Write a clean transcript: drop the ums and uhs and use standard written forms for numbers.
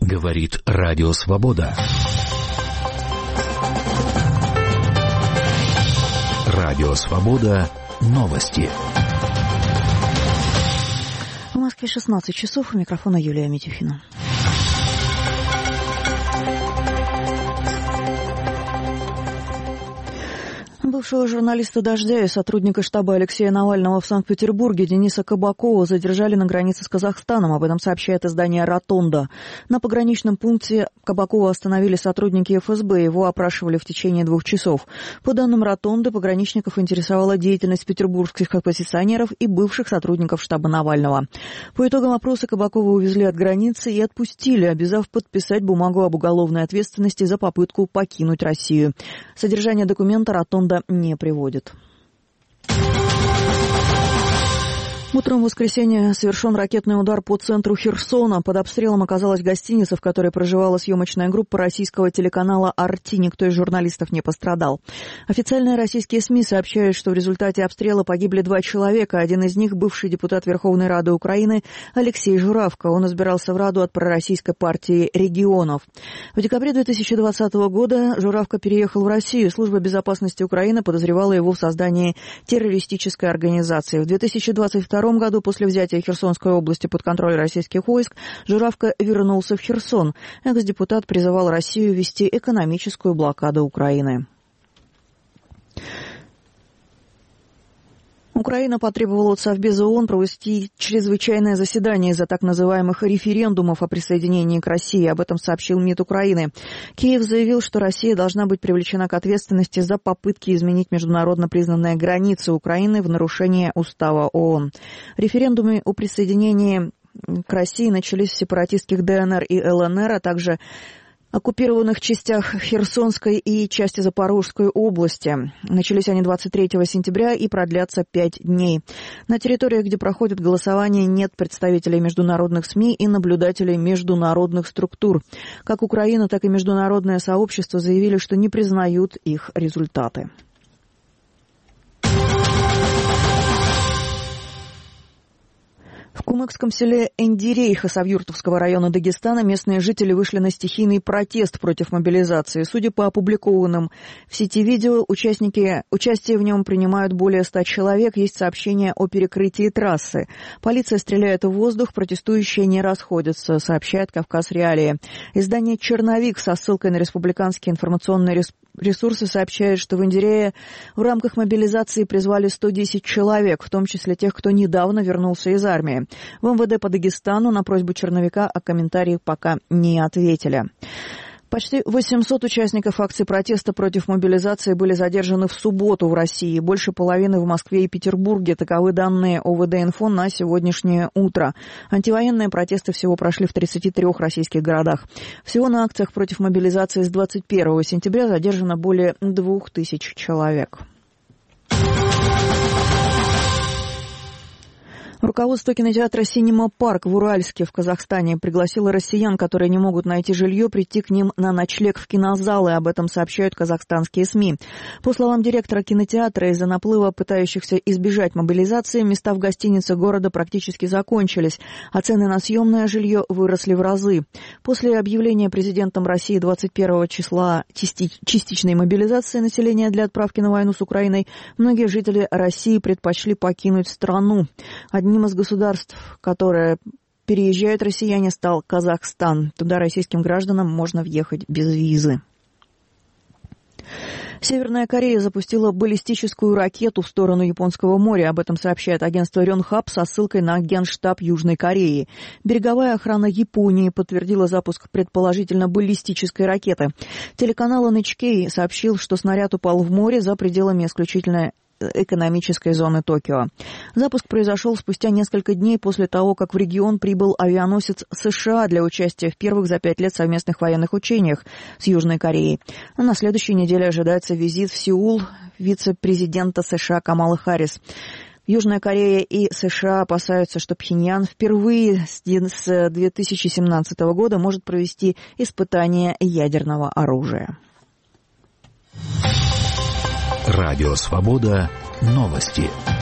Говорит Радио Свобода. Радио Свобода. Новости. В Москве 16 часов. У микрофона Юлия Митюхина. Бывшего журналиста «Дождя» и сотрудника штаба Алексея Навального в Санкт-Петербурге Дениса Кабакова задержали на границе с Казахстаном. Об этом сообщает издание «Ротонда». На пограничном пункте Кабакова остановили сотрудники ФСБ. Его опрашивали в течение 2 часов. По данным «Ротонды», пограничников интересовала деятельность петербургских оппозиционеров и бывших сотрудников штаба Навального. По итогам опроса Кабакова увезли от границы и отпустили, обязав подписать бумагу об уголовной ответственности за попытку покинуть Россию. Содержание документа «Ротонда» не приводит. Утром в воскресенье совершен ракетный удар по центру Херсона. Под обстрелом оказалась гостиница, в которой проживала съемочная группа российского телеканала «Арти». Никто из журналистов не пострадал. Официальные российские СМИ сообщают, что в результате обстрела погибли 2 человека. Один из них — бывший депутат Верховной Рады Украины Алексей Журавко. Он избирался в Раду от пророссийской партии регионов. В декабре 2020 года Журавко переехал в Россию. Служба безопасности Украины подозревала его в создании террористической организации. В 2022 году, после взятия Херсонской области под контроль российских войск, Журавко вернулся в Херсон. Экс-депутат призывал Россию вести экономическую блокаду Украины. Украина потребовала от Совбеза ООН провести чрезвычайное заседание из-за так называемых референдумов о присоединении к России. Об этом сообщил МИД Украины. Киев заявил, что Россия должна быть привлечена к ответственности за попытки изменить международно признанные границы Украины в нарушение устава ООН. Референдумы о присоединении к России начались в сепаратистских ДНР и ЛНР, а также оккупированных частях Херсонской и части Запорожской области. Начались они 23 сентября и продлятся 5 дней. На территориях, где проходит голосование, нет представителей международных СМИ и наблюдателей международных структур. Как Украина, так и международное сообщество заявили, что не признают их результаты. В кумыкском селе Эндирей Хасавюртовского района Дагестана местные жители вышли на стихийный протест против мобилизации. Судя по опубликованным в сети видео, участие в нем принимают более 100 человек. Есть сообщение о перекрытии трассы. Полиция стреляет в воздух, протестующие не расходятся, сообщает «Кавказ Реалии». Издание «Черновик» со ссылкой на республиканские информационные ресурсы сообщает, что в Эндирее в рамках мобилизации призвали 110 человек, в том числе тех, кто недавно вернулся из армии. В МВД по Дагестану на просьбу черновика о комментариях пока не ответили. Почти 800 участников акции протеста против мобилизации были задержаны в субботу в России. Больше половины в Москве и Петербурге. Таковы данные ОВД-инфо на сегодняшнее утро. Антивоенные протесты всего прошли в 33 российских городах. Всего на акциях против мобилизации с 21 сентября задержано более 2000 человек. Руководство кинотеатра «Синема Парк» в Уральске в Казахстане пригласило россиян, которые не могут найти жилье, прийти к ним на ночлег в кинозалы. Об этом сообщают казахстанские СМИ. По словам директора кинотеатра, из-за наплыва пытающихся избежать мобилизации места в гостиницах города практически закончились, а цены на съемное жилье выросли в разы. После объявления президентом России 21 числа частичной мобилизации населения для отправки на войну с Украиной, многие жители России предпочли покинуть страну. Одним из государств, которые переезжают россияне, стал Казахстан. Туда российским гражданам можно въехать без визы. Северная Корея запустила баллистическую ракету в сторону Японского моря. Об этом сообщает агентство Рёнхап со ссылкой на Генштаб Южной Кореи. Береговая охрана Японии подтвердила запуск предположительно баллистической ракеты. Телеканал NHK сообщил, что снаряд упал в море за пределами исключительно экономической зоны Токио. Запуск произошел спустя несколько дней после того, как в регион прибыл авианосец США для участия в первых за 5 лет совместных военных учениях с Южной Кореей. На следующей неделе ожидается визит в Сеул вице-президента США Камалы Харрис. Южная Корея и США опасаются, что Пхеньян впервые с 2017 года может провести испытания ядерного оружия. Радио Свобода. Новости.